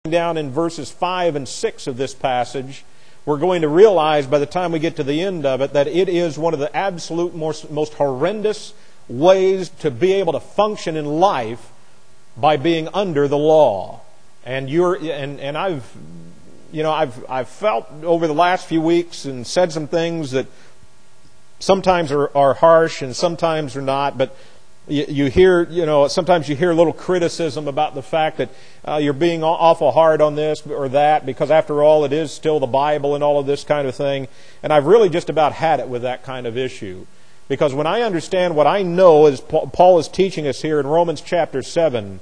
down in verses 5 and 6 of this passage, we're going to realize by the time we get to the end of it that it is one of the absolute most horrendous ways to be able to function in life by being under the law. And I've felt over the last few weeks and said some things that sometimes are harsh and sometimes are not, but sometimes you hear a little criticism about the fact that you're being awful hard on this or that, because after all, it is still the Bible and all of this kind of thing. And I've really just about had it with that kind of issue. Because when I understand what I know as Paul is teaching us here in Romans chapter 7,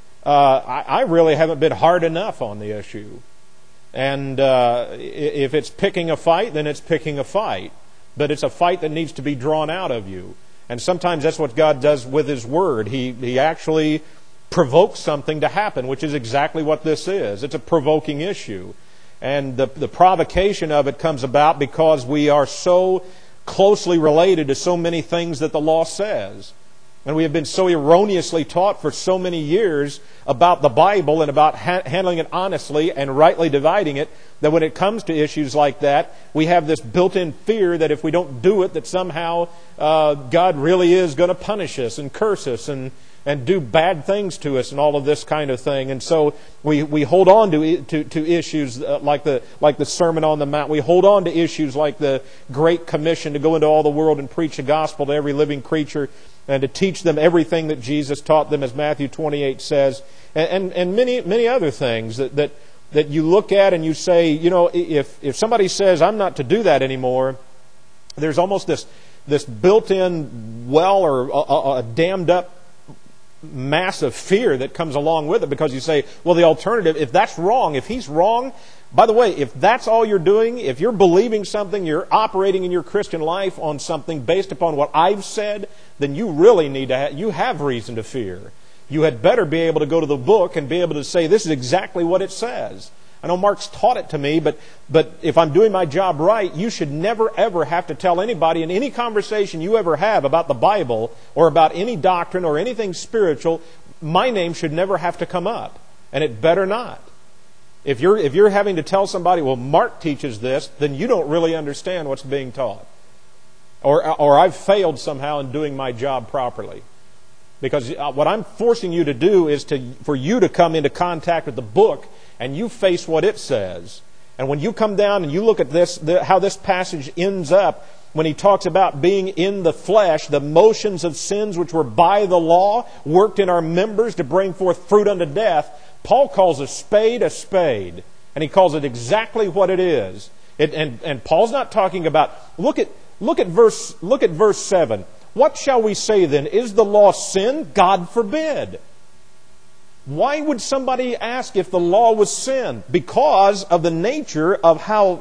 I really haven't been hard enough on the issue. And if it's picking a fight, then it's picking a fight. But it's a fight that needs to be drawn out of you. And sometimes that's what God does with His Word. He actually provokes something to happen, which is exactly what this is. It's a provoking issue. And the provocation of it comes about because we are so closely related to so many things that the law says. And we have been so erroneously taught for so many years about the Bible and about handling it honestly and rightly dividing it, that when it comes to issues like that, we have this built-in fear that if we don't do it, that somehow God really is going to punish us and curse us and do bad things to us and all of this kind of thing. And so we hold on to issues like the Sermon on the Mount. We hold on to issues like the Great Commission to go into all the world and preach the gospel to every living creature, and to teach them everything that Jesus taught them, as Matthew 28 says, and many other things that you look at and you say, if somebody says, I'm not to do that anymore, there's almost this built-in well or a dammed up mass of fear that comes along with it, because you say, well, the alternative, if that's wrong, if he's wrong, by the way, if that's all you're doing, if you're believing something, you're operating in your Christian life on something based upon what I've said, then you really need to you have reason to fear. You had better be able to go to the book and be able to say, this is exactly what it says. I know Mark's taught it to me, but if I'm doing my job right, you should never ever have to tell anybody in any conversation you ever have about the Bible or about any doctrine or anything spiritual, my name should never have to come up. And it better not. If you're having to tell somebody, well, Mark teaches this, then you don't really understand what's being taught. Or I've failed somehow in doing my job properly. Because what I'm forcing you to do is for you to come into contact with the book and you face what it says. And when you come down and you look at this, how this passage ends up, when he talks about being in the flesh, the motions of sins which were by the law worked in our members to bring forth fruit unto death, Paul calls a spade, and he calls it exactly what it is. And Paul's not talking about, look at verse 7. What shall we say then? Is the law sin? God forbid. Why would somebody ask if the law was sin? Because of the nature of how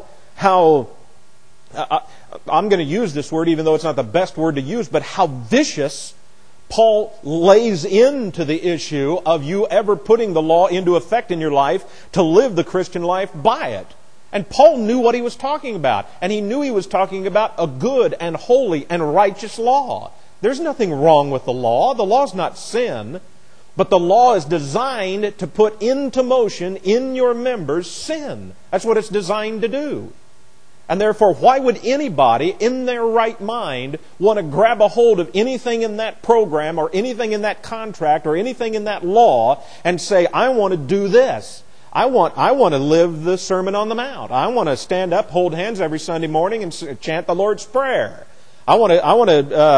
I'm going to use this word even though it's not the best word to use, but how vicious Paul lays into the issue of you ever putting the law into effect in your life to live the Christian life by it. And Paul knew what he was talking about. And he knew he was talking about a good and holy and righteous law. There's nothing wrong with the law. The law's not sin. But the law is designed to put into motion in your members sin. That's what it's designed to do. And therefore, why would anybody in their right mind want to grab a hold of anything in that program or anything in that contract or anything in that law and say, I want to do this. I want to live the Sermon on the Mount. I want to stand up, hold hands every Sunday morning and chant the Lord's Prayer. I want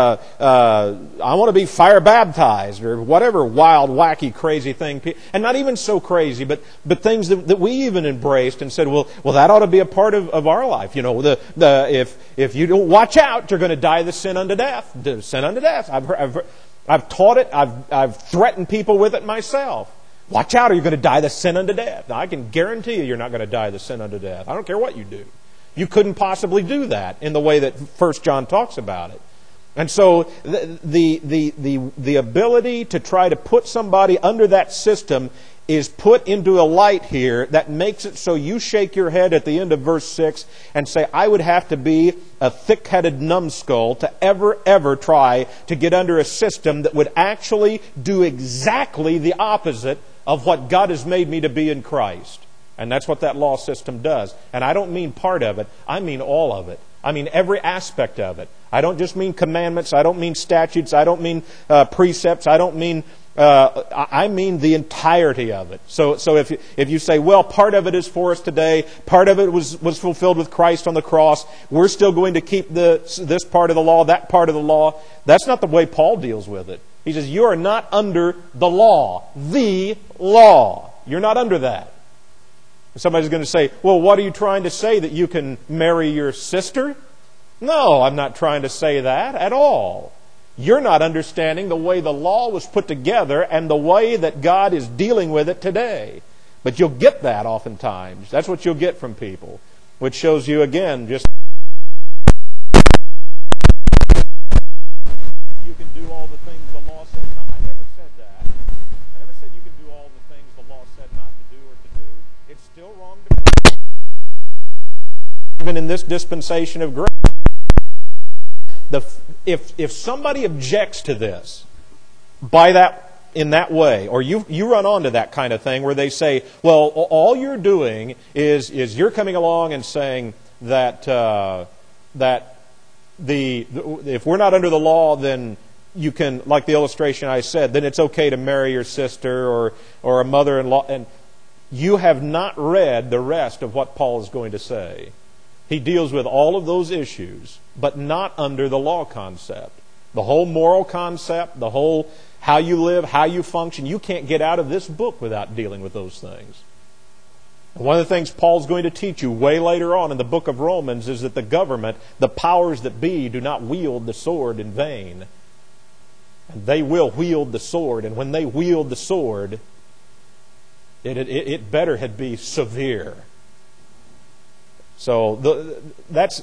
to be fire baptized or whatever wild, wacky, crazy thing. And not even so crazy, but things that we even embraced and said, well, that ought to be a part of our life. If you don't watch out, you're going to die the sin unto death. The sin unto death. I've taught it. I've threatened people with it myself. Watch out, or you're going to die the sin unto death. Now, I can guarantee you, you're not going to die the sin unto death. I don't care what you do. You couldn't possibly do that in the way that 1 John talks about it. And so the ability to try to put somebody under that system is put into a light here that makes it so you shake your head at the end of verse 6 and say, I would have to be a thick-headed numbskull to ever try to get under a system that would actually do exactly the opposite of what God has made me to be in Christ. And that's what that law system does. And I don't mean part of it. I mean all of it. I mean every aspect of it. I don't just mean commandments. I don't mean statutes. I don't mean precepts. I don't mean... I mean the entirety of it. So if you say, well, part of it is for us today, part of it was fulfilled with Christ on the cross, we're still going to keep this part of the law, that part of the law, that's not the way Paul deals with it. He says, you are not under the law. The law. You're not under that. Somebody's going to say, well, what are you trying to say, that you can marry your sister? No, I'm not trying to say that at all. You're not understanding the way the law was put together and the way that God is dealing with it today. But you'll get that oftentimes. That's what you'll get from people. Which shows you, again, just... You can do all the things the law says not. I never said that. I never said you can do all the things the law said not to do or to do. It's still wrong to murder. Even in this dispensation of grace. If somebody objects to this in that way, or you run onto that kind of thing where they say, well, all you're doing is you're coming along and saying that if we're not under the law, then you can, like the illustration I said, then it's okay to marry your sister or a mother-in-law. And you have not read the rest of what Paul is going to say. He deals with all of those issues, but not under the law concept. The whole moral concept, the whole how you live, how you function, you can't get out of this book without dealing with those things. And one of the things Paul's going to teach you way later on in the book of Romans is that the government, the powers that be, do not wield the sword in vain. And they will wield the sword, and when they wield the sword, it better be severe. So that's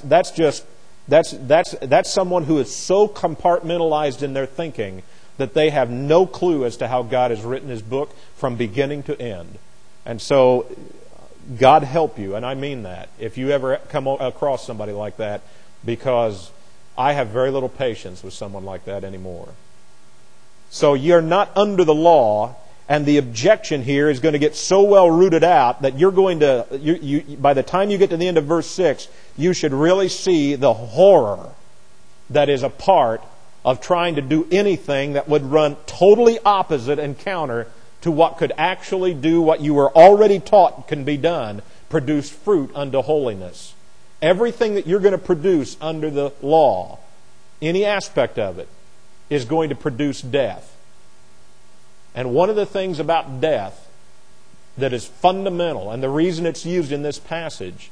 someone who is so compartmentalized in their thinking that they have no clue as to how God has written His book from beginning to end. And so God help you, and I mean that, if you ever come across somebody like that, because I have very little patience with someone like that anymore. So you're not under the law. And the objection here is going to get so well rooted out that you're going to, by the time you get to the end of verse 6, you should really see the horror that is a part of trying to do anything that would run totally opposite and counter to what could actually do what you were already taught can be done, produce fruit unto holiness. Everything that you're going to produce under the law, any aspect of it, is going to produce death. And one of the things about death that is fundamental, and the reason it's used in this passage,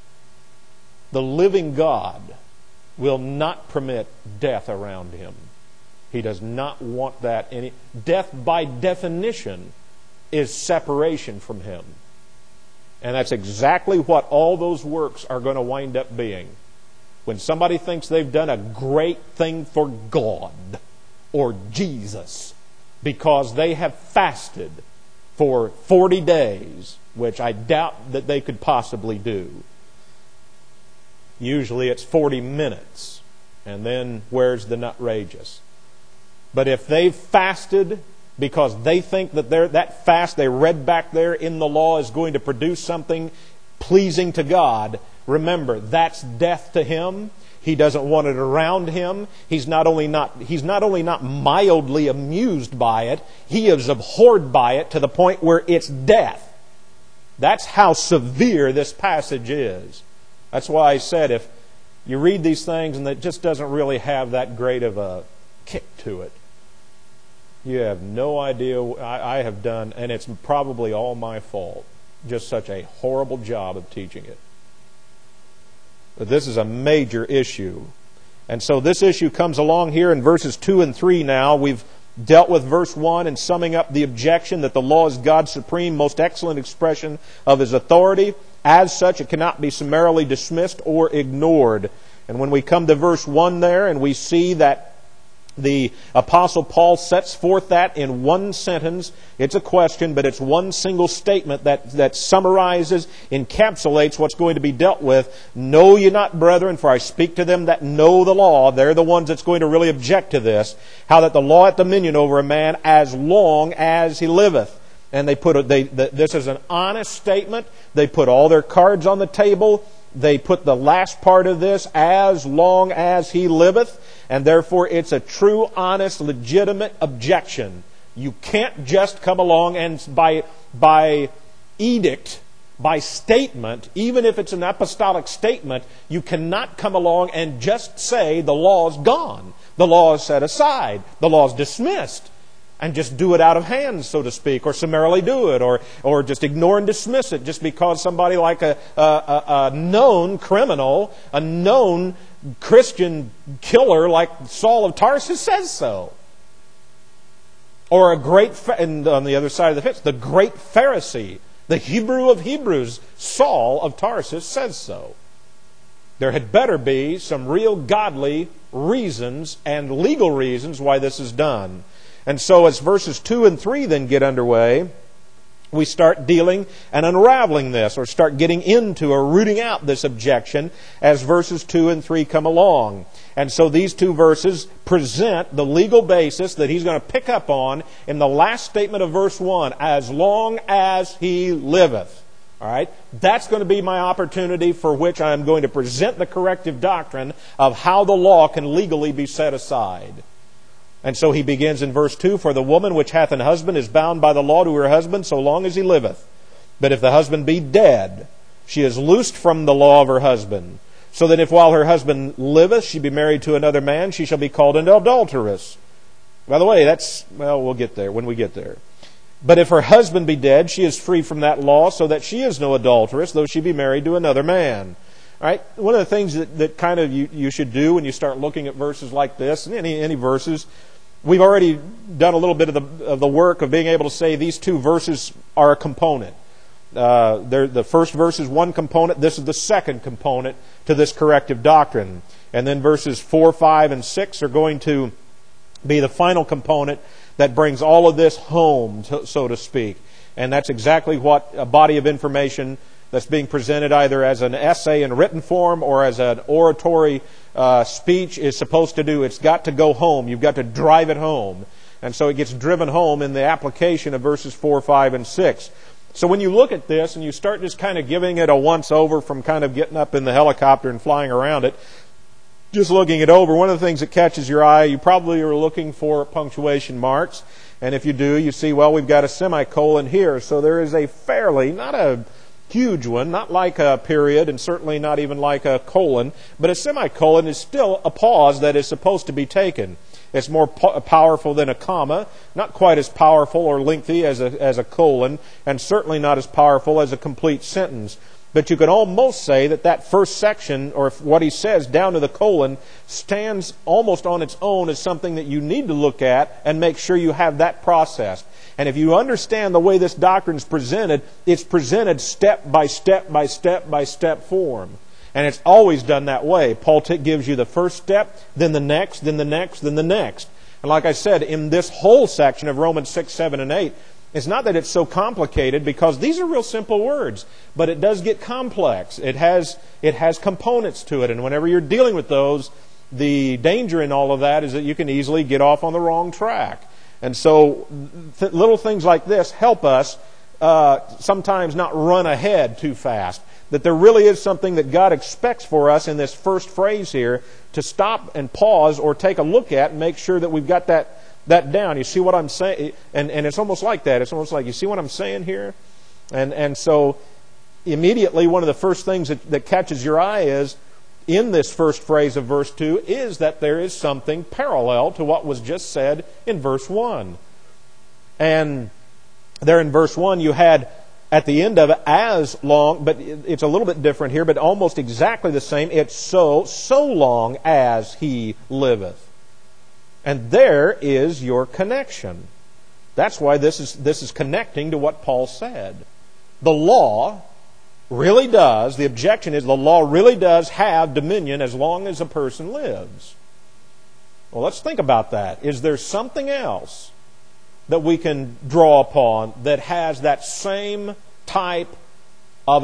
the living God will not permit death around Him. He does not want that. Death, by definition, is separation from Him. And that's exactly what all those works are going to wind up being. When somebody thinks they've done a great thing for God or Jesus, because they have fasted for 40 days, which I doubt that they could possibly do. Usually it's 40 minutes, and then where's the nutrageous? But if they've fasted because they think that that fast they read back there in the law is going to produce something pleasing to God, remember, that's death to Him. He doesn't want it around Him. He's not only not mildly amused by it, He is abhorred by it to the point where it's death. That's how severe this passage is. That's why I said if you read these things and it just doesn't really have that great of a kick to it, you have no idea what I have done, and it's probably all my fault. Just such a horrible job of teaching it. But this is a major issue. And so this issue comes along here in verses 2 and 3 now. We've dealt with verse 1 and summing up the objection that the law is God's supreme, most excellent expression of His authority. As such, it cannot be summarily dismissed or ignored. And when we come to verse 1 there and we see that the Apostle Paul sets forth that in one sentence. It's a question, but it's one single statement that summarizes, encapsulates what's going to be dealt with. Know ye not, brethren, for I speak to them that know the law. They're the ones that's going to really object to this. How that the law hath dominion over a man as long as he liveth. And this is an honest statement. They put all their cards on the table. They put the last part of this, as long as he liveth. And therefore it's a true, honest, legitimate objection. You can't just come along and by edict, by statement, even if it's an apostolic statement, you cannot come along and just say the law's gone. The law is set aside. The law is dismissed. And just do it out of hand, so to speak, or summarily do it, or just ignore and dismiss it just because somebody like a known criminal, a known Christian killer like Saul of Tarsus says so. Or and on the other side of the fence, the great Pharisee, the Hebrew of Hebrews, Saul of Tarsus says so. There had better be some real godly reasons and legal reasons why this is done. And so as verses 2 and 3 then get underway, we start dealing and unraveling this, or start getting into or rooting out this objection as verses 2 and 3 come along. And so these two verses present the legal basis that he's going to pick up on in the last statement of verse 1, as long as he liveth. All right? That's going to be my opportunity for which I am going to present the corrective doctrine of how the law can legally be set aside. And so he begins in verse 2, for the woman which hath an husband is bound by the law to her husband so long as he liveth. But if the husband be dead, she is loosed from the law of her husband. So that if while her husband liveth she be married to another man, she shall be called an adulteress. By the way, we'll get there when we get there. But if her husband be dead, she is free from that law, so that she is no adulteress, though she be married to another man. All right? One of the things that kind of you should do when you start looking at verses like this, and any verses, we've already done a little bit of the work of being able to say these two verses are a component. The first verse is one component. This is the second component to this corrective doctrine. And then verses 4, 5, and 6 are going to be the final component that brings all of this home, so to speak. And that's exactly what a body of information that's being presented either as an essay in written form or as an oratory speech is supposed to do. It's got to go home. You've got to drive it home. And so it gets driven home in the application of verses 4, 5, and 6. So when you look at this and you start just kind of giving it a once-over from kind of getting up in the helicopter and flying around it, just looking it over, one of the things that catches your eye, you probably are looking for punctuation marks. And if you do, you see, well, we've got a semicolon here. So there is a fairly, not a huge one, not like a period and certainly not even like a colon, but a semicolon is still a pause that is supposed to be taken. It's more powerful than a comma, not quite as powerful or lengthy as a colon, and certainly not as powerful as a complete sentence. But you can almost say that first section, or what he says down to the colon, stands almost on its own as something that you need to look at and make sure you have that processed. And if you understand the way this doctrine is presented, it's presented step by step by step by step form. And it's always done that way. Paul gives you the first step, then the next, then the next, then the next. And like I said, in this whole section of Romans 6, 7, and 8, it's not that it's so complicated, because these are real simple words, but it does get complex. It has components to it, and whenever you're dealing with those, the danger in all of that is that you can easily get off on the wrong track. And so little things like this help us sometimes not run ahead too fast. That there really is something that God expects for us in this first phrase here to stop and pause or take a look at and make sure that we've got that down. You see what I'm saying? And it's almost like that. It's almost like, you see what I'm saying here? And so immediately one of the first things that catches your eye is, in this first phrase of verse 2, is that there is something parallel to what was just said in verse 1. And there in verse 1 you had at the end of it, as long, but it's a little bit different here, but almost exactly the same. It's so long as he liveth. And there is your connection. That's why this is connecting to what Paul said. The law really does, the objection is the law really does have dominion as long as a person lives. Well, let's think about that. Is there something else that we can draw upon that has that same type of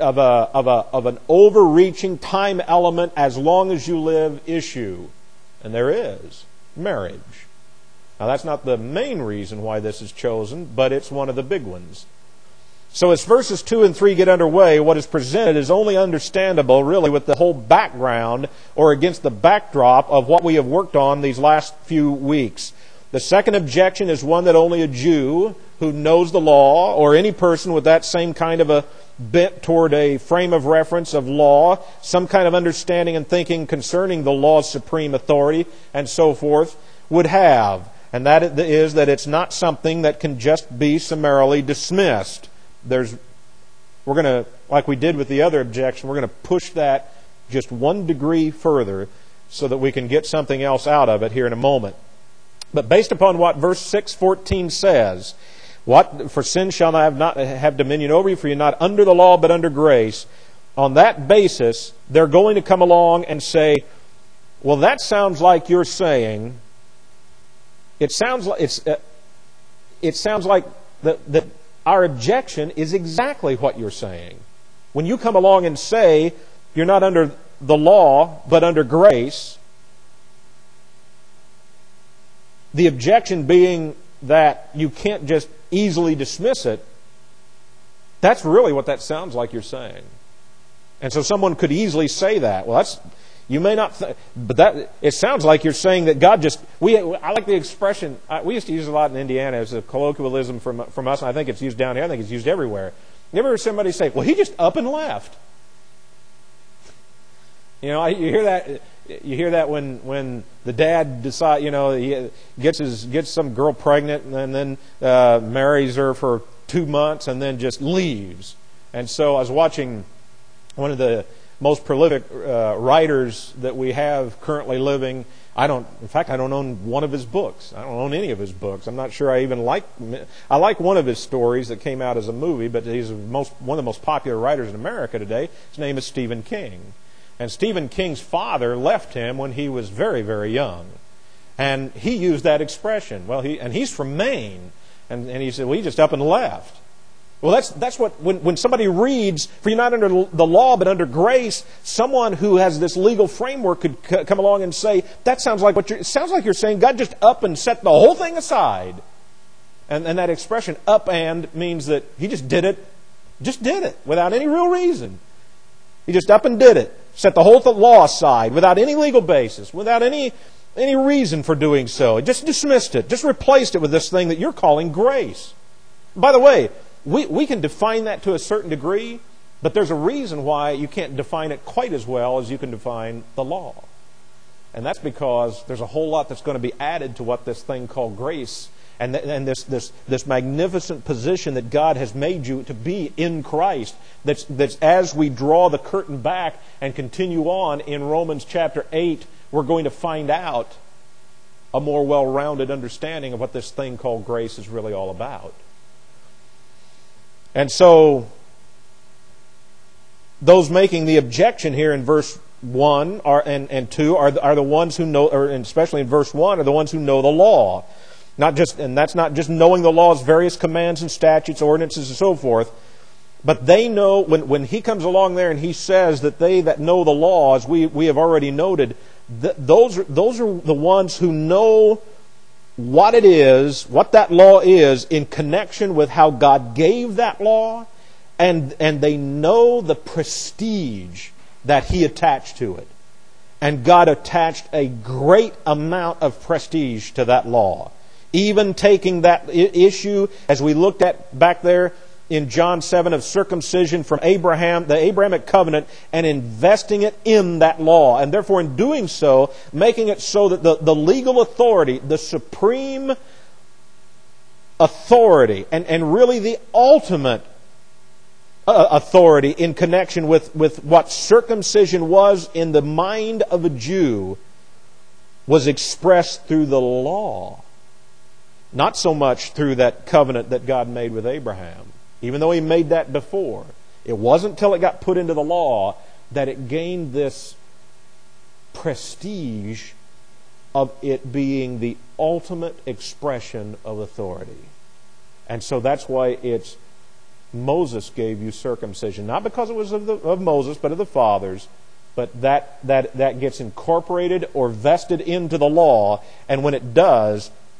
an overreaching time element, as long as you live issue? And there is marriage. Now, that's not the main reason why this is chosen, but it's one of the big ones. So as verses 2 and 3 get underway, what is presented is only understandable, really, with the whole background or against the backdrop of what we have worked on these last few weeks. The second objection is one that only a Jew who knows the law, or any person with that same kind of a bent toward a frame of reference of law, some kind of understanding and thinking concerning the law's supreme authority, and so forth, would have. And that is that it's not something that can just be summarily dismissed. We're going to, like we did with the other objection, we're going to push that just one degree further so that we can get something else out of it here in a moment. But based upon what verse 6:14 says, for sin shall not have dominion over you, for you're not under the law but under grace. On that basis, they're going to come along and say, well, that sounds like you're saying, it sounds like that our objection is exactly what you're saying. When you come along and say you're not under the law but under grace, the objection being that you can't just easily dismiss it, that's really what that sounds like you're saying. And so someone could easily say that. Well, you may not, but it sounds like you're saying that God just. I like the expression. We used to use it a lot in Indiana as a colloquialism from us, and I think it's used down here. I think it's used everywhere. You ever heard somebody say, "Well, he just up and left"? You know, you hear that. You hear that when the dad decides, he gets some girl pregnant and then marries her for 2 months and then just leaves. And so I was watching one of the most prolific writers that we have currently living. I don't own one of his books. I don't own any of his books. I'm not sure I like one of his stories that came out as a movie, but he's one of the most popular writers in America today. His name is Stephen King. And Stephen King's father left him when he was very, very young. And he used that expression. Well, he's from Maine. And he said, well, he just up and left. Well, that's what, when somebody reads, for you're not under the law but under grace, someone who has this legal framework could come along and say, it sounds like you're saying God just up and set the whole thing aside. And that expression, up and, means that he just did it without any real reason. He just up and did it. Set the whole law aside without any legal basis, without any reason for doing so. He just dismissed it, just replaced it with this thing that you're calling grace. By the way, we can define that to a certain degree, but there's a reason why you can't define it quite as well as you can define the law. And that's because there's a whole lot that's going to be added to what this thing called grace and this magnificent position that God has made you to be in Christ. That's as we draw the curtain back and continue on in Romans chapter 8, we're going to find out a more well-rounded understanding of what this thing called grace is really all about. And so, those making the objection here in verse 1 and 2 are the ones who know, or especially in verse 1, are the ones who know the law. And that's not just knowing the law's various commands and statutes, ordinances, and so forth, but they know, when he comes along there and he says that they that know the law, as we have already noted, those are the ones who know what it is, what that law is in connection with how God gave that law, and they know the prestige that He attached to it. And God attached a great amount of prestige to that law. Even taking that issue, as we looked at back there in John 7, of circumcision from Abraham, the Abrahamic covenant, and investing it in that law. And therefore, in doing so, making it so that the legal authority, the supreme authority, and really the ultimate authority in connection with what circumcision was in the mind of a Jew, was expressed through the law. Not so much through that covenant that God made with Abraham. Even though He made that before. It wasn't until it got put into the law that it gained this prestige of it being the ultimate expression of authority. And so that's why it's Moses gave you circumcision. Not because it was of Moses, but of the fathers. But that gets incorporated or vested into the law. And when it does,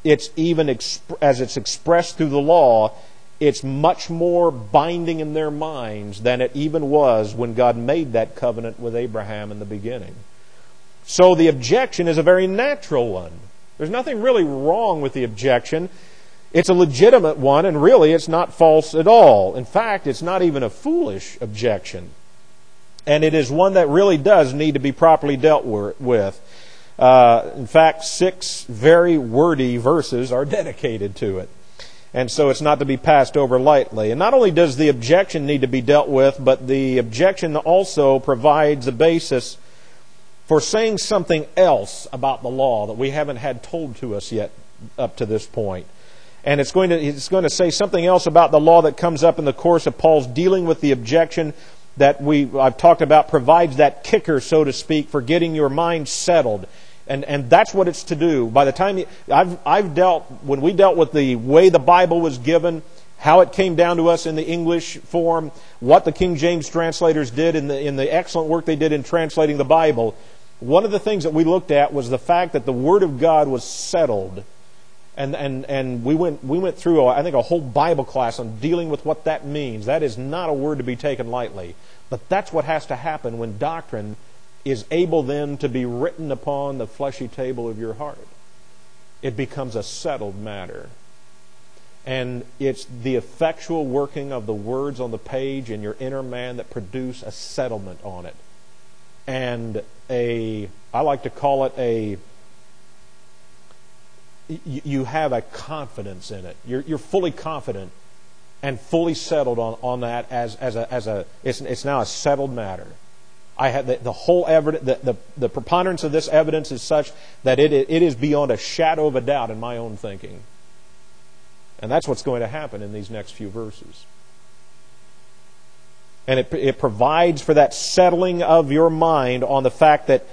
it's even as it's expressed through the law, it's much more binding in their minds than it even was when God made that covenant with Abraham in the beginning. So the objection is a very natural one. There's nothing really wrong with the objection. It's a legitimate one, and really it's not false at all. In fact, it's not even a foolish objection. And it is one that really does need to be properly dealt with. In fact, 6 very wordy verses are dedicated to it. And so it's not to be passed over lightly. And not only does the objection need to be dealt with, but the objection also provides a basis for saying something else about the law that we haven't had told to us yet up to this point. And it's going to say something else about the law that comes up in the course of Paul's dealing with the objection that I've talked about, provides that kicker, so to speak, for getting your mind settled. And that's what it's to do. By the time when we dealt with the way the Bible was given, how it came down to us in the English form, what the King James translators did in the excellent work they did in translating the Bible, one of the things that we looked at was the fact that the Word of God was settled. And we went through, I think, a whole Bible class on dealing with what that means. That is not a word to be taken lightly. But that's what has to happen when doctrine is able then to be written upon the fleshy table of your heart. It becomes a settled matter. And it's the effectual working of the words on the page in your inner man that produce a settlement on it. And I like to call it you have a confidence in it. You're fully confident and fully settled on that it's now a settled matter. I had the whole evidence, the preponderance of this evidence is such that it is beyond a shadow of a doubt in my own thinking. And that's what's going to happen in these next few verses. And it provides for that settling of your mind on the fact that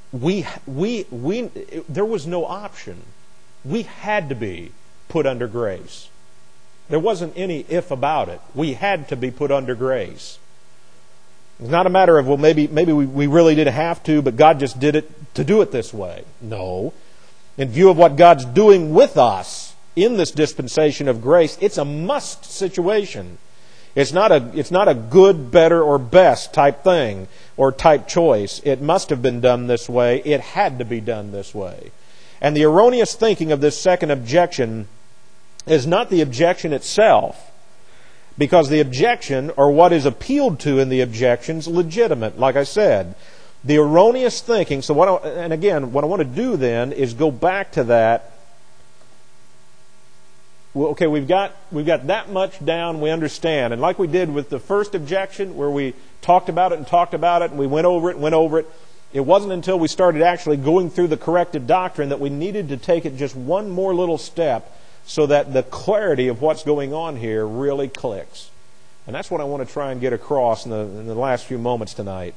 there was no option. We had to be put under grace. There wasn't any if about it. We had to be put under grace. It's not a matter of, well, maybe we really didn't have to, but God just did it to do it this way. No. In view of what God's doing with us in this dispensation of grace, it's a must situation. It's not a good, better, or best type thing or type choice. It must have been done this way. It had to be done this way. And the erroneous thinking of this second objection is not the objection itself, because the objection, or what is appealed to in the objection, is legitimate, like I said. The erroneous thinking, what I want to do then is go back to that. Well, okay, we've got that much down, we understand. And like we did with the first objection, where we talked about it, and we went over it. It wasn't until we started actually going through the corrected doctrine that we needed to take it just one more little step so that the clarity of what's going on here really clicks. And that's what I want to try and get across in the last few moments tonight.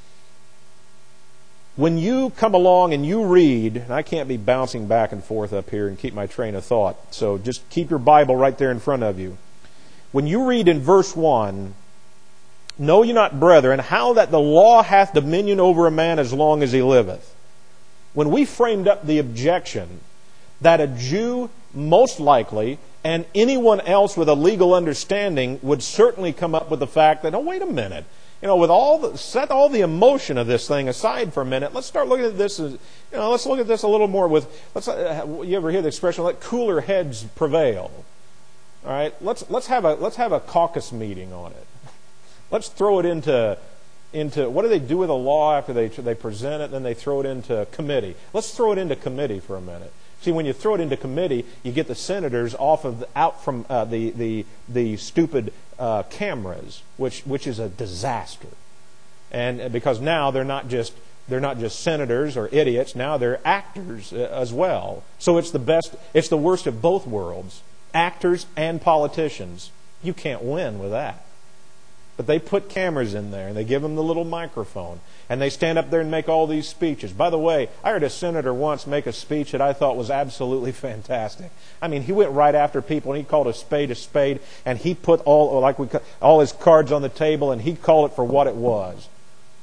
When you come along and you read, and I can't be bouncing back and forth up here and keep my train of thought, so just keep your Bible right there in front of you. When you read in verse 1, "Know ye not, brethren, how that the law hath dominion over a man as long as he liveth?" When we framed up the objection that a Jew, most likely, and anyone else with a legal understanding would certainly come up with the fact that, oh, wait a minute, set all the emotion of this thing aside for a minute. Let's start looking at this. Let's look at this a little more with. You ever hear the expression, "Let cooler heads prevail"? All right, let's have a caucus meeting on it. Let's throw it into what do they do with a law after they present it, then they throw it into committee. Let's throw it into committee for a minute. See, when you throw it into committee, you get the senators out from the stupid cameras, which is a disaster. And because now they're not just senators or idiots, now they're actors as well. So it's the worst of both worlds, actors and politicians. You can't win with that. But they put cameras in there, and they give them the little microphone, and they stand up there and make all these speeches. By the way, I heard a senator once make a speech that I thought was absolutely fantastic. I mean, he went right after people, and he called a spade, and he put all his cards on the table, and he called it for what it was.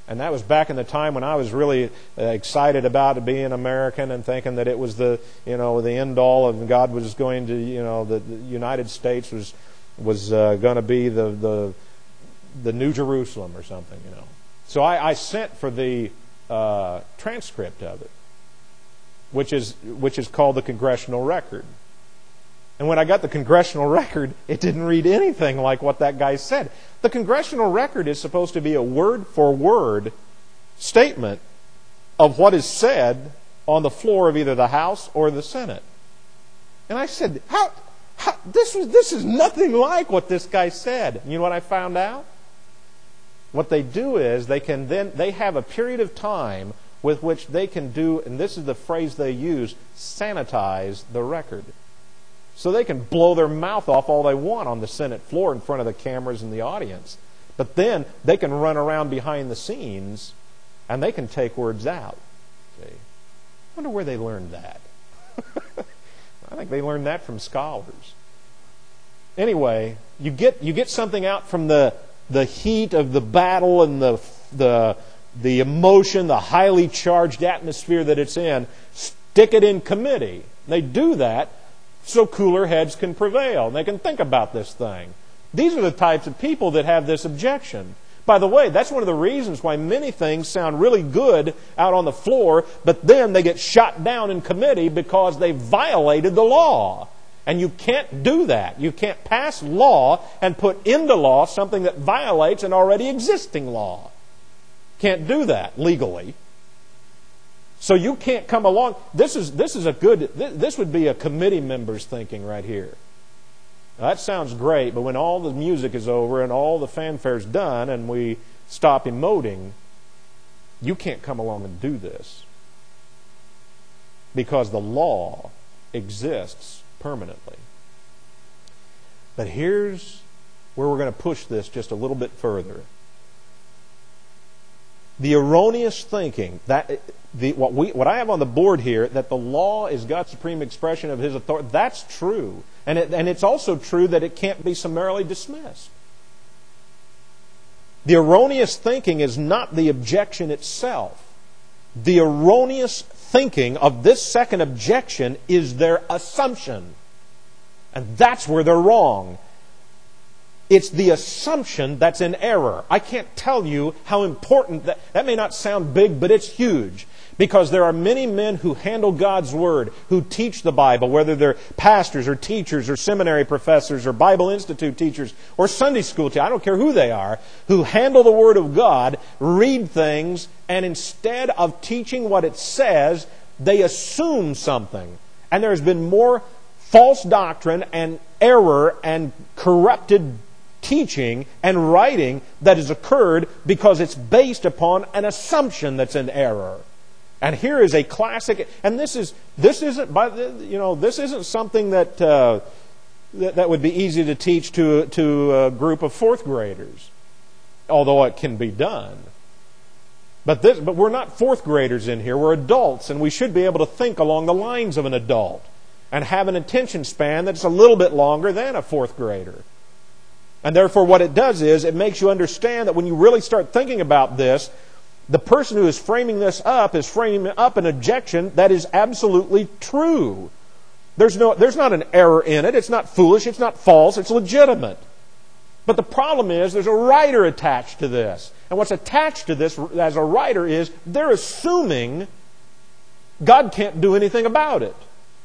And that was back in the time when I was really excited about being American and thinking that it was the end all, and God was going to, the United States was going to be the New Jerusalem or something, So I sent for the transcript of it, which is called the Congressional Record. And when I got the Congressional Record, it didn't read anything like what that guy said. The Congressional Record is supposed to be a word-for-word statement of what is said on the floor of either the House or the Senate. And I said, how this is nothing like what this guy said. And you know what I found out? What they do is they have a period of time with which they can do, and this is the phrase they use, sanitize the record. So they can blow their mouth off all they want on the Senate floor in front of the cameras and the audience. But then they can run around behind the scenes and they can take words out. See? I wonder where they learned that. I think they learned that from scholars. Anyway, you get something out from the heat of the battle and the emotion, the highly charged atmosphere that it's in, stick it in committee. They do that so cooler heads can prevail. They can think about this thing. These are the types of people that have this objection. By the way, that's one of the reasons why many things sound really good out on the floor, but then they get shot down in committee because they violated the law. And you can't do that. You can't pass law and put into law something that violates an already existing law. Can't do that legally. So you can't come along. This would be a committee member's thinking right here. Now, that sounds great, but when all the music is over and all the fanfare's done and we stop emoting, you can't come along and do this. Because the law exists permanently. But here's where we're going to push this just a little bit further. The erroneous thinking that what I have on the board here, that the law is God's supreme expression of His authority, that's true. And it's also true that it can't be summarily dismissed. The erroneous thinking is not the objection itself. The erroneous thinking of this second objection is their assumption. And that's where they're wrong. It's the assumption that's in error. I can't tell you how important that may not sound big, but it's huge. Because there are many men who handle God's Word, who teach the Bible, whether they're pastors or teachers or seminary professors or Bible Institute teachers or Sunday school teachers, I don't care who they are, who handle the Word of God, read things, and instead of teaching what it says, they assume something. And there's been more false doctrine and error and corrupted teaching and writing that has occurred because it's based upon an assumption that's in error. And here is a classic, and this isn't something that would be easy to teach to a group of fourth graders, although it can be done. But we're not fourth graders in here. We're adults, and we should be able to think along the lines of an adult and have an attention span that's a little bit longer than a fourth grader. And therefore, what it does is it makes you understand that when you really start thinking about this, the person who is framing this up is framing up an objection that is absolutely true. There's not an error in it. It's not foolish. It's not false. It's legitimate. But the problem is there's a writer attached to this. And what's attached to this as a writer is they're assuming God can't do anything about it.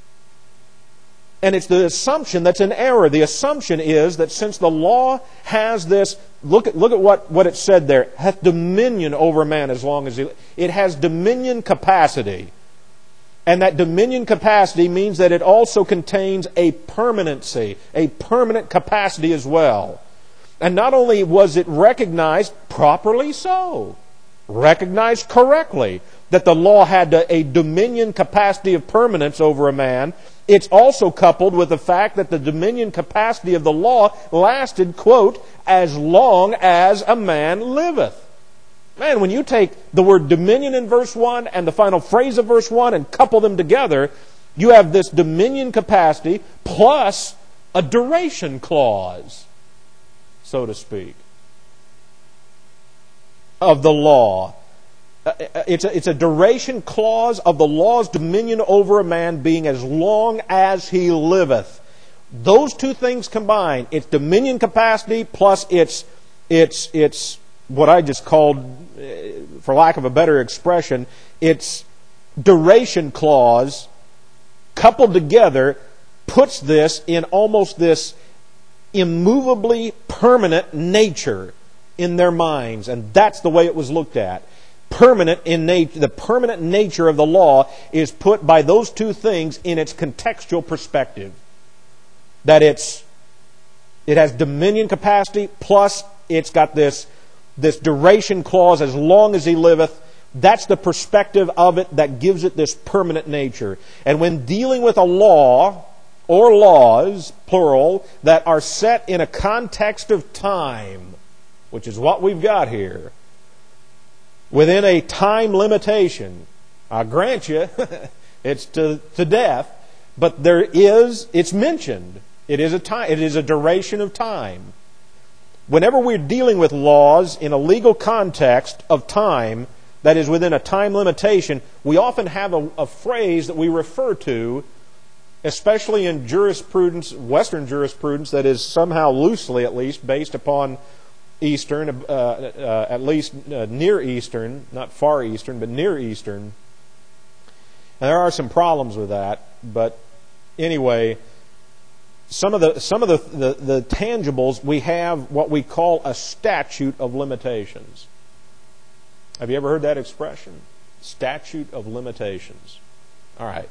And it's the assumption that's an error. The assumption is that since the law has this, look at what it said there, hath dominion over man as long as it has dominion capacity. And that dominion capacity means that it also contains a permanency, a permanent capacity as well. And not only was it recognized properly so, recognized correctly, that the law had a dominion capacity of permanence over a man, it's also coupled with the fact that the dominion capacity of the law lasted, quote, as long as a man liveth. Man, when you take the word dominion in verse 1 and the final phrase of verse 1 and couple them together, you have this dominion capacity plus a duration clause, so to speak. of the law. It's a duration clause of the law's dominion over a man being as long as he liveth. Those two things combined, its dominion capacity plus its what I just called, for lack of a better expression, its duration clause coupled together puts this in almost this immovably permanent nature in their minds. And that's the way it was looked at. Permanent in nature, the permanent nature of the law is put by those two things in its contextual perspective. That it has dominion capacity plus it's got this duration clause, as long as he liveth. That's the perspective of it that gives it this permanent nature. And when dealing with a law, or laws, plural, that are set in a context of time, which is what we've got here, within a time limitation, I'll grant you, it's to death, but it's mentioned. It is a duration of time. Whenever we're dealing with laws in a legal context of time that is within a time limitation, we often have a phrase that we refer to, especially in jurisprudence, Western jurisprudence, that is somehow loosely, at least, based upon Eastern, at least Near Eastern, not Far Eastern, but Near Eastern. And there are some problems with that, but anyway, some of the tangibles, we have what we call a statute of limitations. Have you ever heard that expression? Statute of limitations. All right.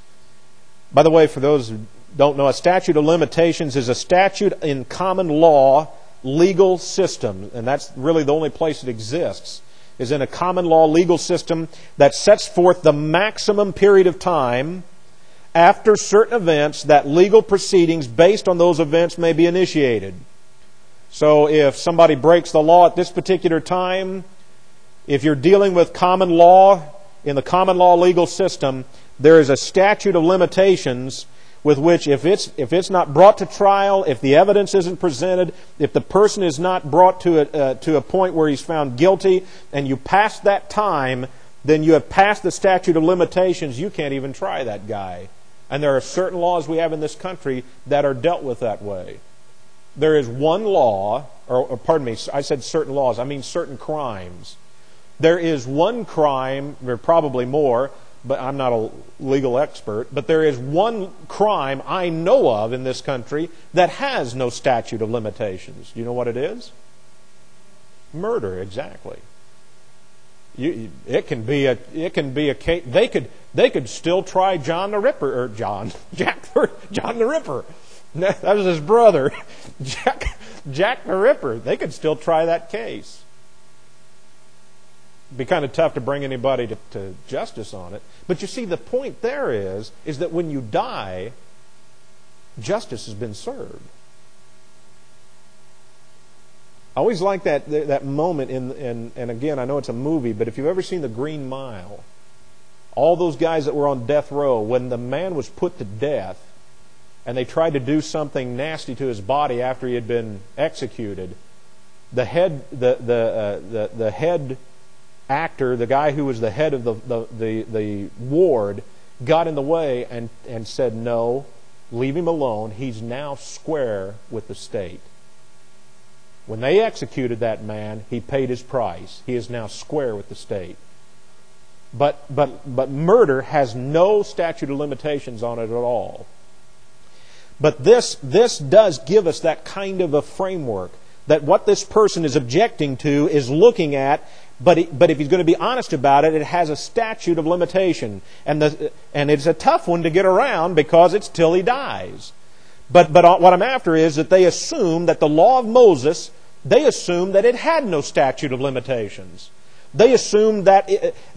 By the way, for those who don't know, a statute of limitations is a statute in common law legal system, and that's really the only place it exists, is in a common law legal system that sets forth the maximum period of time after certain events that legal proceedings based on those events may be initiated. So if somebody breaks the law at this particular time, if you're dealing with common law, in the common law legal system, there is a statute of limitations with which if it's not brought to trial, if the evidence isn't presented, if the person is not brought to a point where he's found guilty, and you pass that time, then you have passed the statute of limitations. You can't even try that guy. And there are certain laws we have in this country that are dealt with that way. There is one law, or pardon me, I said certain laws, I mean certain crimes. There is one crime, there are probably more, but I'm not a legal expert, but there is one crime I know of in this country that has no statute of limitations. Do you know what it is? Murder, exactly. It can be a case. They could still try John the Ripper, or John the Ripper. That was his brother, Jack the Ripper. They could still try that case. It'd be kind of tough to bring anybody to justice on it. But you see, the point there is that when you die, justice has been served. I always like that moment and again, I know it's a movie, but if you've ever seen The Green Mile, all those guys that were on death row, when the man was put to death and they tried to do something nasty to his body after he had been executed, the head actor, the guy who was the head of the ward, got in the way and said, no, leave him alone. He's now square with the state. When they executed that man, he paid his price. He is now square with the state. But murder has no statute of limitations on it at all. But this does give us that kind of a framework, that what this person is objecting to is looking at, but if he's going to be honest about it, it has a statute of limitation. And it's a tough one to get around because it's till he dies. But what I'm after is that they assume that the law of Moses, they assume that it had no statute of limitations. They assume that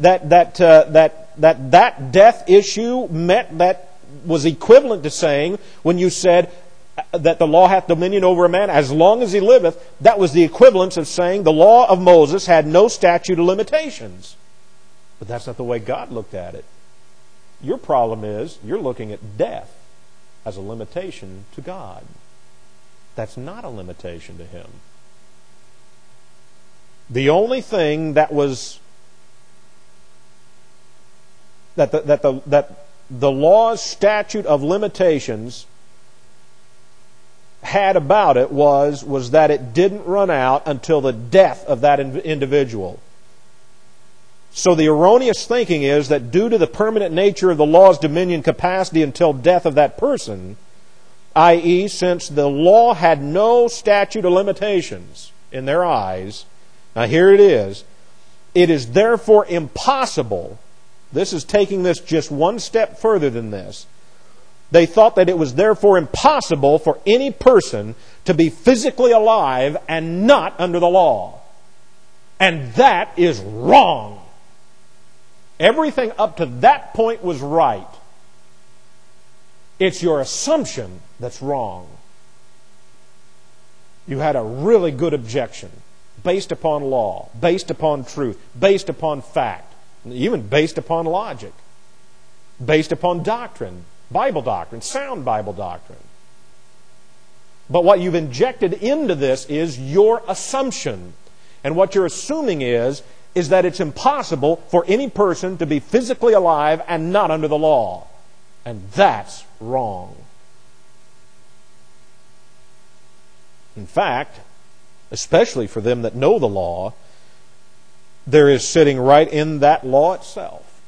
that death issue was equivalent to saying, when you said that the law hath dominion over a man as long as he liveth, that was the equivalence of saying the law of Moses had no statute of limitations. But that's not the way God looked at it. Your problem is you're looking at death as a limitation to God. That's not a limitation to Him. The only thing that was that the law's statute of limitations had about it was that it didn't run out until the death of that individual. So the erroneous thinking is that due to the permanent nature of the law's dominion capacity until death of that person, i.e., since the law had no statute of limitations in their eyes, now here it is therefore impossible. This is taking this just one step further than this. They thought that it was therefore impossible for any person to be physically alive and not under the law. And that is wrong. Everything up to that point was right. It's your assumption that's wrong. You had a really good objection based upon law, based upon truth, based upon fact, even based upon logic, based upon doctrine, Bible doctrine, sound Bible doctrine. But what you've injected into this is your assumption. And what you're assuming is that it's impossible for any person to be physically alive and not under the law. And that's wrong. In fact, especially for them that know the law, there is sitting right in that law itself,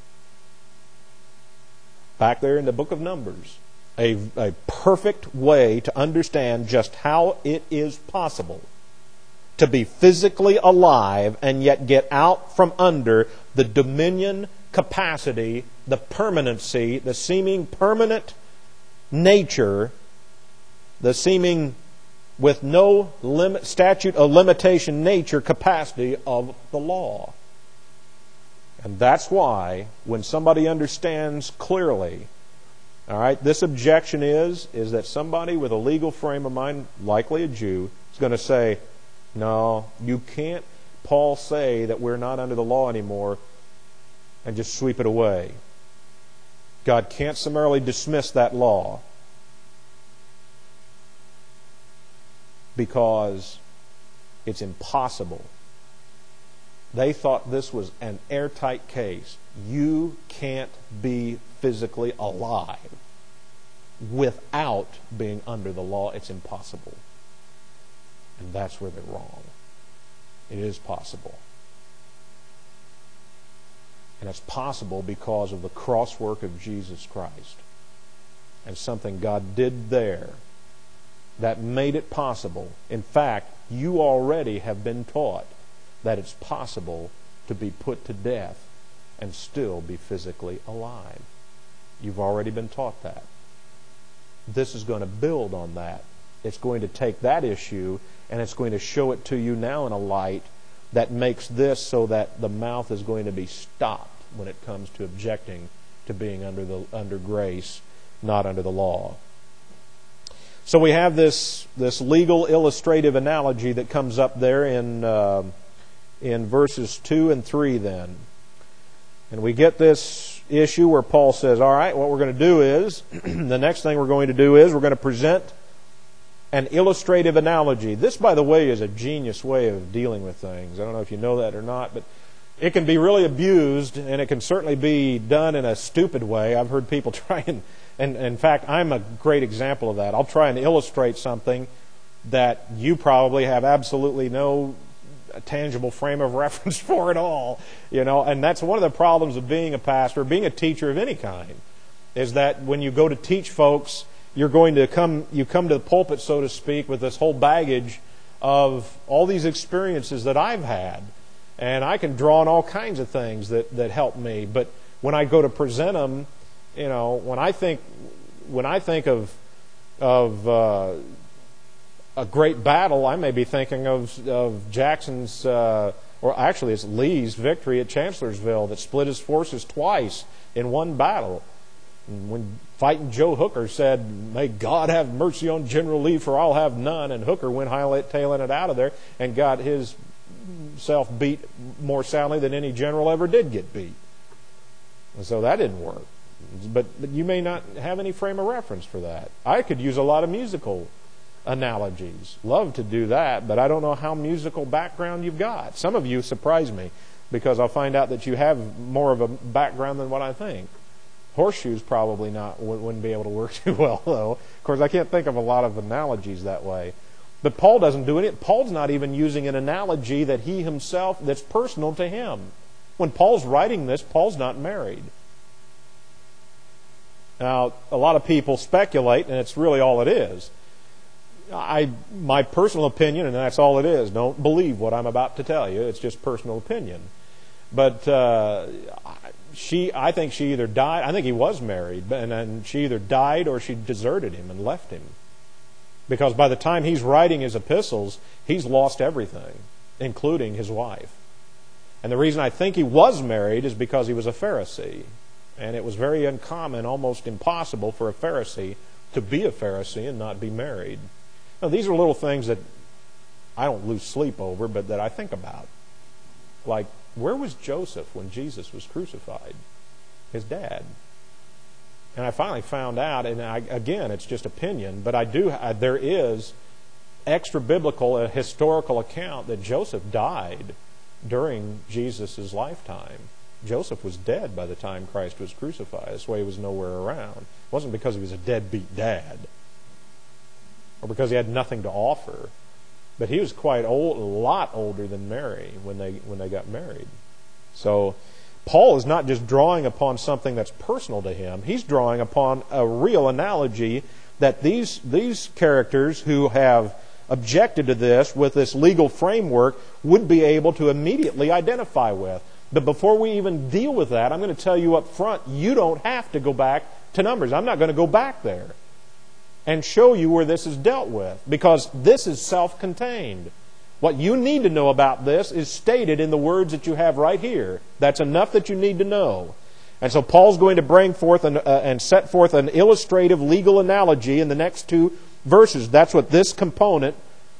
back there in the book of Numbers, a perfect way to understand just how it is possible to be physically alive and yet get out from under the dominion, capacity, the permanency, the seeming permanent nature, the seeming with no statute of limitation nature, capacity of the law. And that's why when somebody understands clearly, all right, this objection is that somebody with a legal frame of mind, likely a Jew, is going to say, no, you can't, Paul, say that we're not under the law anymore and just sweep it away. God can't summarily dismiss that law because it's impossible. They thought this was an airtight case. You can't be physically alive without being under the law. It's impossible. And that's where they're wrong. It is possible. And it's possible because of the crosswork of Jesus Christ. And something God did there that made it possible. In fact, you already have been taught that it's possible to be put to death and still be physically alive. You've already been taught that. This is going to build on that. It's going to take that issue and it's going to show it to you now in a light that makes this so that the mouth is going to be stopped when it comes to objecting to being under grace, not under the law. So we have this legal illustrative analogy that comes up there in verses 2 and 3 then. And we get this issue where Paul says, all right, what we're going to do is, the next thing we're going to do is we're going to present an illustrative analogy. This, by the way, is a genius way of dealing with things. I don't know if you know that or not, but it can be really abused, and it can certainly be done in a stupid way. I've heard people try and in fact, I'm a great example of that. I'll try and illustrate something that you probably have absolutely no tangible frame of reference for at all, and that's one of the problems of being a pastor, being a teacher of any kind, is that when you go to teach folks, you come to the pulpit, so to speak, with this whole baggage of all these experiences that I've had, and I can draw on all kinds of things that help me, but when I go to present them, when I think of a great battle, I may be thinking of Jackson's, or actually it's Lee's victory at Chancellorsville that split his forces twice in one battle. And when fighting Joe Hooker said, "May God have mercy on General Lee, for I'll have none," and Hooker went hightailing it out of there and got himself beat more soundly than any general ever did get beat. And so that didn't work. But you may not have any frame of reference for that. I could use a lot of musical analogies. Love to do that, but I don't know how musical background you've got. Some of you surprise me because I'll find out that you have more of a background than what I think. Horseshoes probably wouldn't be able to work too well, though. Of course, I can't think of a lot of analogies that way. But Paul doesn't do it. Paul's not even using an analogy that he himself, that's personal to him. When Paul's writing this, Paul's not married. Now, a lot of people speculate, and it's really all it is. My personal opinion, and that's all it is. Don't believe what I'm about to tell you. It's just personal opinion. But I think she either died. I think he was married, and she either died or she deserted him and left him. Because by the time he's writing his epistles, he's lost everything, including his wife. And the reason I think he was married is because he was a Pharisee. And it was very uncommon, almost impossible for a Pharisee to be a Pharisee and not be married. Now, these are little things that I don't lose sleep over, but that I think about. Like, where was Joseph when Jesus was crucified? His dad. And I finally found out, and again, it's just opinion, but there is extra-biblical, a historical account that Joseph died during Jesus' lifetime. Joseph was dead by the time Christ was crucified. That's why he was nowhere around. It wasn't because he was a deadbeat dad or because he had nothing to offer. But he was quite old, a lot older than Mary when they got married. So Paul is not just drawing upon something that's personal to him. He's drawing upon a real analogy that these characters who have objected to this with this legal framework would be able to immediately identify with. But before we even deal with that, I'm going to tell you up front, you don't have to go back to Numbers. I'm not going to go back there and show you where this is dealt with, because this is self-contained. What you need to know about this is stated in the words that you have right here. That's enough that you need to know. And so Paul's going to bring forth and set forth an illustrative legal analogy in the next two verses. That's what this component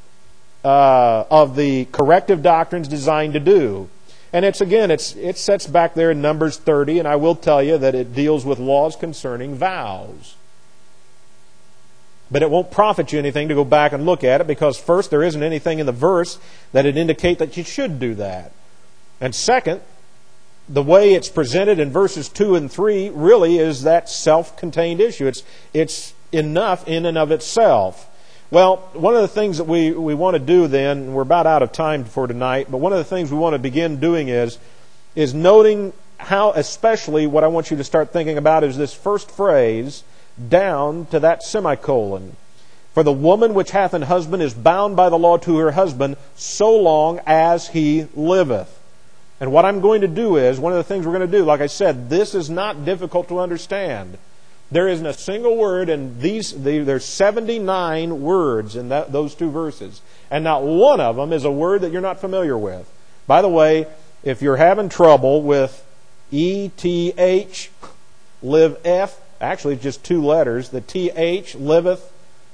of the corrective doctrine is designed to do. And it sets back there in Numbers 30, and I will tell you that it deals with laws concerning vows. But it won't profit you anything to go back and look at it, because first, there isn't anything in the verse that would indicate that you should do that. And second, the way it's presented in verses 2 and 3 really is that self-contained issue. It's enough in and of itself. Well, one of the things that we want to do then, we're about out of time for tonight, but one of the things we want to begin doing is noting how, especially what I want you to start thinking about is this first phrase down to that semicolon. For the woman which hath an husband is bound by the law to her husband so long as he liveth. And what I'm going to do is, one of the things we're going to do, like I said, this is not difficult to understand. There isn't a single word in there's 79 words in those two verses. And not one of them is a word that you're not familiar with. By the way, if you're having trouble with ETH, live F, actually it's just two letters. The TH, liveth,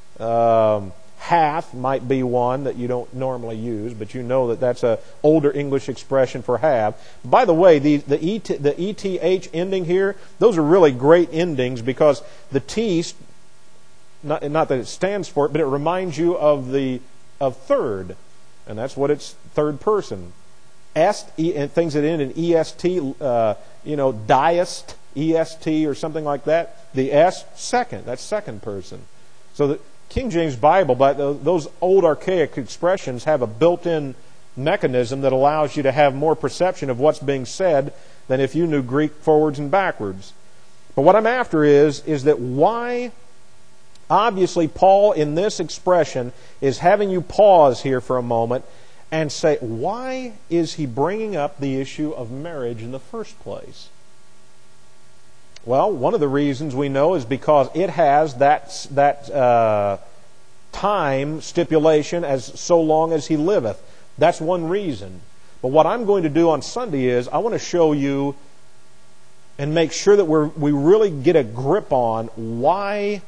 hath might be one that you don't normally use, but you know that that's an older English expression for have. By the way, the ETH ending here, those are really great endings, because the T, not that it stands for it, but it reminds you of third, and that's what it's third person. Est, and things that end in EST, diest, EST or something like that. The S, second, that's second person. So the King James Bible, but those old archaic expressions have a built-in mechanism that allows you to have more perception of what's being said than if you knew Greek forwards and backwards. But what I'm after is that why, obviously Paul in this expression is having you pause here for a moment and say, why is he bringing up the issue of marriage in the first place? Well, one of the reasons we know is because it has that time stipulation as so long as he liveth. That's one reason. But what I'm going to do on Sunday is I want to show you and make sure that we really get a grip on why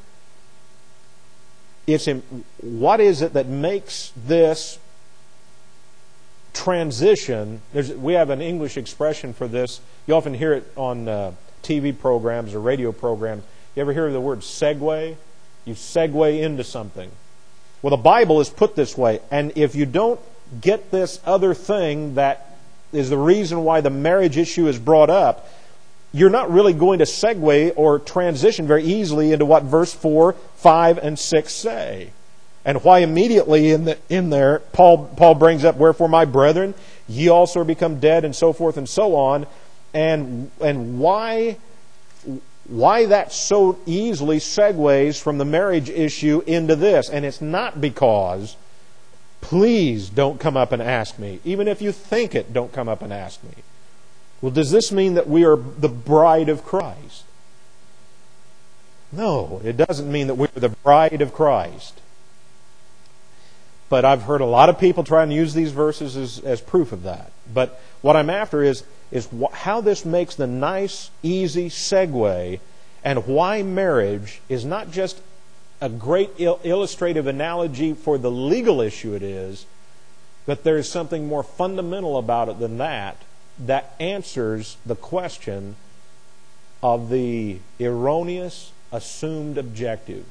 what is it that makes this transition. We have an English expression for this. You often hear it on TV programs or radio programs. You ever hear the word segue? You segue into something. Well, the Bible is put this way, and if you don't get this other thing that is the reason why the marriage issue is brought up, you're not really going to segue or transition very easily into what verse 4, 5, and 6 say. And why immediately in there, Paul brings up, wherefore, my brethren, ye also are become dead, and so forth and so on. And why that so easily segues from the marriage issue into this. And it's not because, please don't come up and ask me. Even if you think it, don't come up and ask me. Well, does this mean that we are the bride of Christ? No, it doesn't mean that we're the bride of Christ. But I've heard a lot of people try and use these verses as proof of that. But what I'm after is how this makes the nice, easy segue, and why marriage is not just a great illustrative analogy for the legal issue it is, but there is something more fundamental about it than that answers the question of the erroneous assumed objective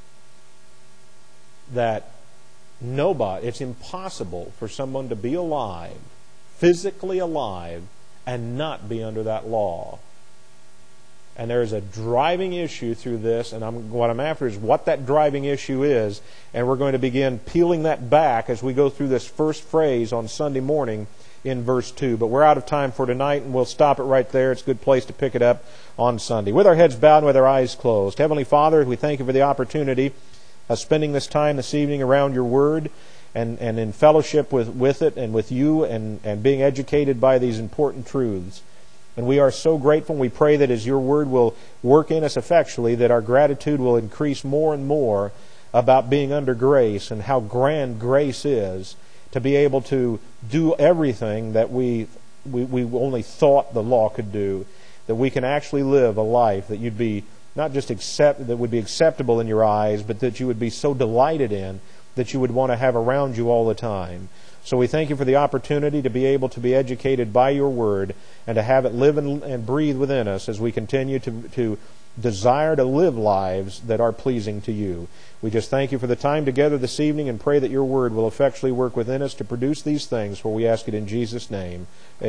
that it's impossible for someone to be alive, physically alive, and not be under that law. And there is a driving issue through this, and what I'm after is what that driving issue is, and we're going to begin peeling that back as we go through this first phrase on Sunday morning in verse 2. But we're out of time for tonight, and we'll stop it right there. It's a good place to pick it up on Sunday. With our heads bowed and with our eyes closed. Heavenly Father, we thank you for the opportunity of spending this time this evening around your Word and in fellowship with it and with you and being educated by these important truths. And we are so grateful, and we pray that as your Word will work in us effectually, that our gratitude will increase more and more about being under grace and how grand grace is to be able to do everything that we only thought the law could do, that we can actually live a life that you'd be not just that would be acceptable in your eyes, but that you would be so delighted in that you would want to have around you all the time. So we thank you for the opportunity to be able to be educated by your Word and to have it live and breathe within us as we continue to desire to live lives that are pleasing to you. We just thank you for the time together this evening and pray that your Word will effectually work within us to produce these things, for we ask it in Jesus' name.